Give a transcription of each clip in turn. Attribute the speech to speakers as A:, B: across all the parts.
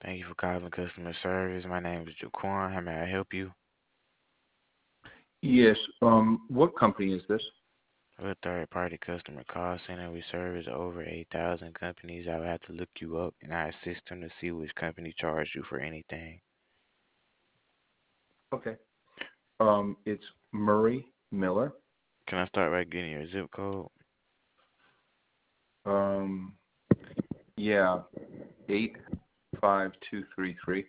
A: Thank you for calling customer service. My name is Jaquan. How may I help you?
B: Yes. What company is this?
A: We're a third-party customer call center. We service over 8,000 companies. I would have to look you up in our system to see which company charged you for anything.
B: Okay. It's Murray Miller.
A: Can I start by getting your zip code?
B: Um, yeah, 85233.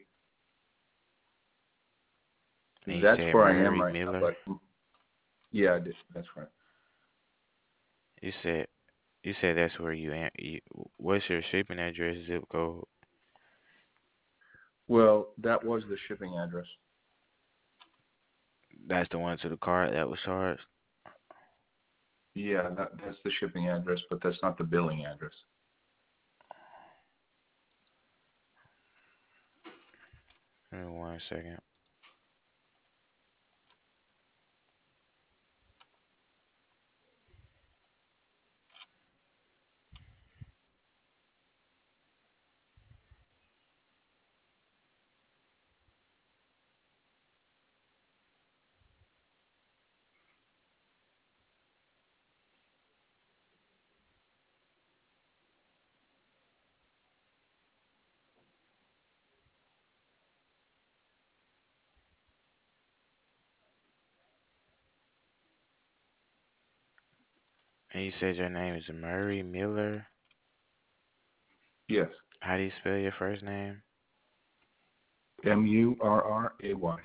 A: And you
B: That's
A: said
B: where I am
A: Murray
B: right now.
A: Miller.
B: But yeah, that's right.
A: You said you said that's where you am. What's your shipping address, zip code?
B: Well, that was the shipping address.
A: That's the one to the card that was charged.
B: Yeah, that's the shipping address, but that's not the billing address.
A: Give me 1 second. And you said your name is Murray Miller.
B: Yes.
A: How do you spell your first name?
B: Murray.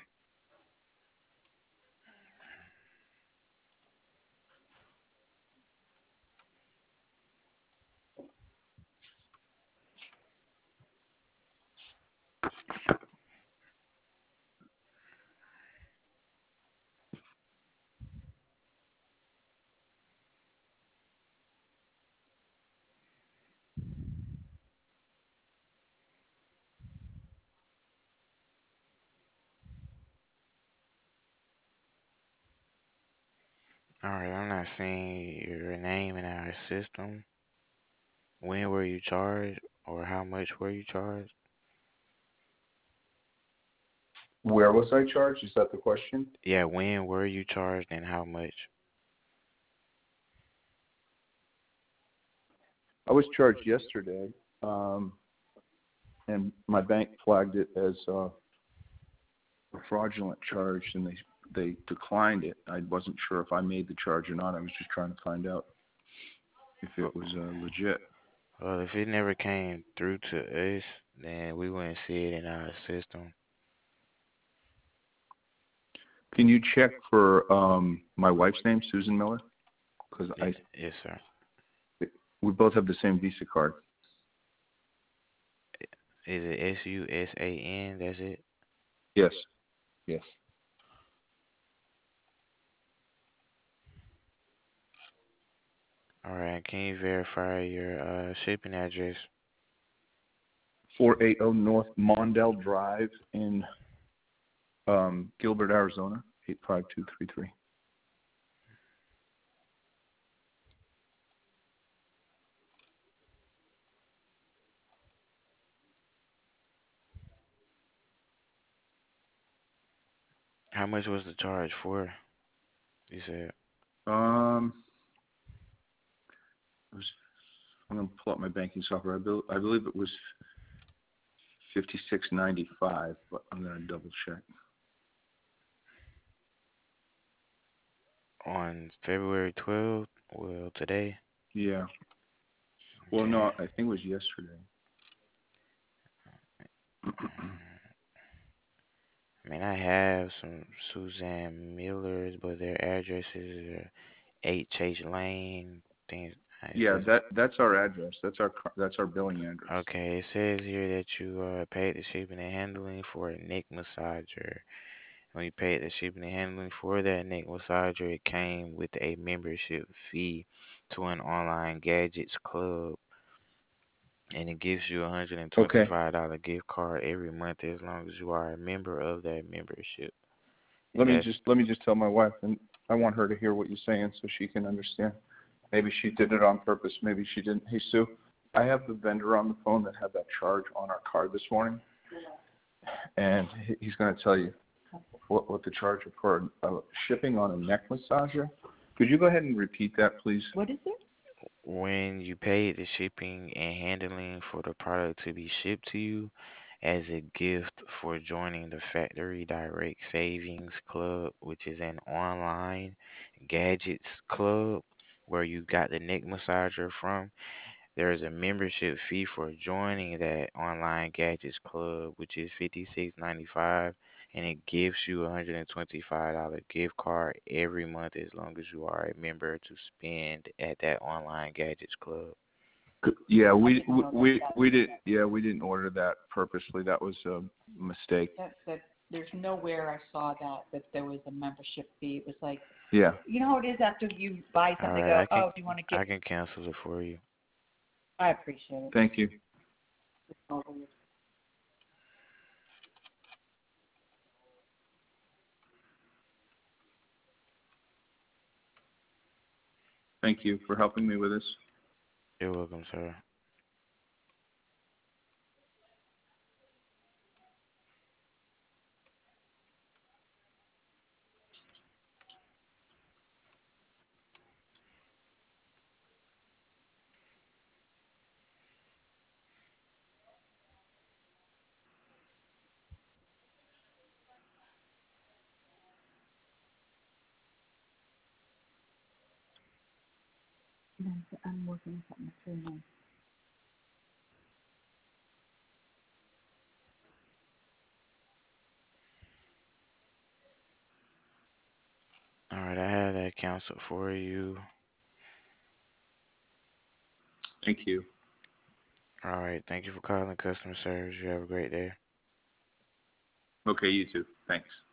A: All right, I'm not seeing your name in our system. When were you charged, or how much were you charged?
B: Where was I charged? Is that the question?
A: Yeah, when were you charged and how much?
B: I was charged yesterday, and my bank flagged it as a fraudulent charge, and they declined it. I wasn't sure if I made the charge or not. I was just trying to find out if it was legit.
A: Well, if it never came through to us, then we wouldn't see it in our system.
B: Can you check for my wife's name, Susan Miller? Because
A: Yes, sir.
B: we both have the same Visa card.
A: Is it SUSAN? That's it?
B: Yes. Yes.
A: All right, can you verify your shipping address?
B: 480 North Mondale Drive in Gilbert, Arizona, 85233.
A: How much was the charge for? You said.
B: Um, it was, I'm going to pull up my banking software. I believe it was 56.95, but I'm going to double check.
A: On February 12th, well, today.
B: Yeah. Well,
A: Okay.
B: no, I think it was yesterday.
A: I mean, I have some Suzanne Millers, but their addresses are H Lane. Things. It's
B: Yeah,
A: just
B: that's our address. That's our billing address.
A: okay. It says here that you paid the shipping and handling for a neck massager. When you paid the shipping and handling for that neck massager, it came with a membership fee to an online gadgets club, and it gives you a
B: Okay.
A: $125 gift card every month as long as you are a member of that membership.
B: Let
A: And
B: me
A: that's
B: just let me just tell my wife, and I want her to hear what you're saying so she can understand. Maybe she did it on purpose. Maybe she didn't. Hey, Sue, I have the vendor on the phone that had that charge on our card this morning. and he's going to tell you what the charge for shipping on a neck massager. Could you go ahead and repeat that, please?
C: What is it?
A: When you pay the shipping and handling for the product to be shipped to you as a gift for joining the Factory Direct Savings Club, which is an online gadgets club where you got the neck massager from, there is a membership fee for joining that online gadgets club, which is $56.95, and it gives you a $125 gift card every month as long as you are a member to spend at that online gadgets club.
B: Yeah,
C: I
B: we
C: didn't know
B: we
C: that.
B: we did. Yeah, we didn't order that purposely. That was a mistake.
C: That there's nowhere I saw that there was a membership fee. It was like,
B: Yeah.
C: you know how it is after you buy
A: All
C: something.
A: right,
C: Go, oh, do you want to
A: I
C: get?
A: can cancel it for you.
C: I appreciate it.
B: Thank you.
C: It's over with.
B: Thank you for helping me with this.
A: You're welcome, sir.
C: I'm working something through now.
A: All right, I have that canceled for you.
B: Thank you.
A: All right, thank you for calling customer service. You have a great day.
B: Okay, you too. Thanks.